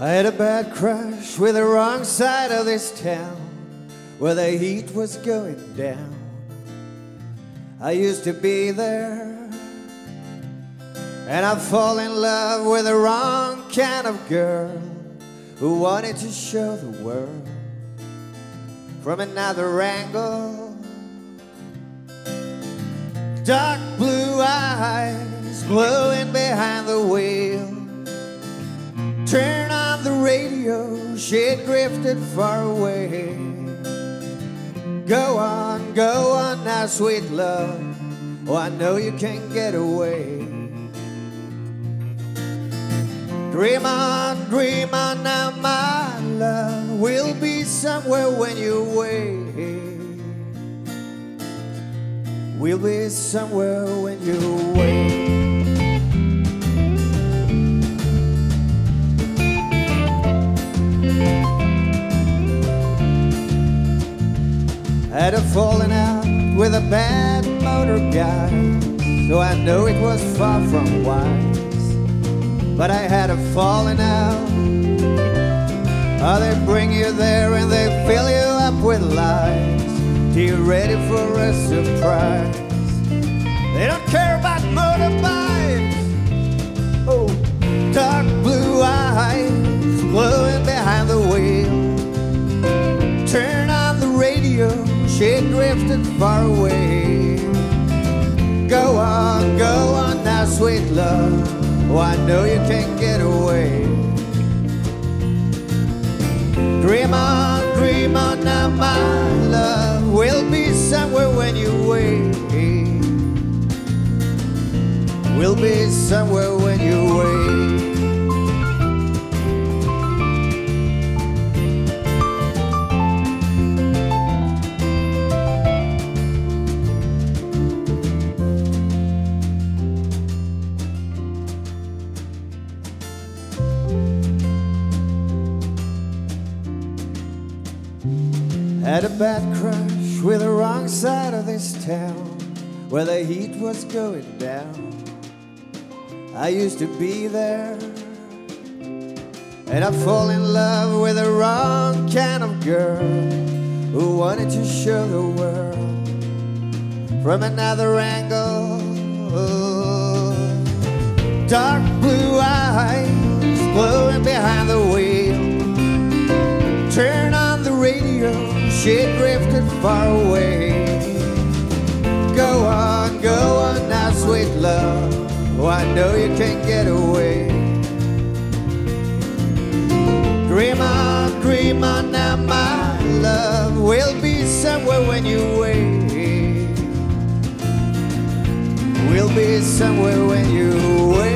I had a bad crush with the wrong side of this town, where the heat was going down. I used to be there, and I fall in love with the wrong kind of girl who wanted to show the world from another angle. Dark blue eyes glowing behind the wheel. Turn on the radio, she drifted far away. Go on now, sweet love. Oh, I know you can't get away. Dream on now, my love. We'll be somewhere when you wake. We'll be somewhere when you wake. Had a falling out with a bad motor guy, so I know it was far from wise. But I had a falling out. Oh, they bring you there and they fill you up with lies till you're ready for a surprise. They don't care about motorbikes. Oh, dark blue eyes glowing behind the wheel. Turn on the radio, she drifted far away. Go on now, sweet love. Oh, I know you can't get away. Dream on now, my love. We'll be somewhere when you wake. We'll be somewhere when you wake. Had a bad crush with the wrong side of this town, where the heat was going down. I used to be there, and I fall in love with the wrong kind of girl who wanted to show the world from another angle. Dark blue eyes glowing behind the wheel. Turn on the radio, she drifted far away. Go on now, sweet love. Oh, I know you can't get away. Dream on now, my love. We'll be somewhere when you wake. We'll be somewhere when you wake.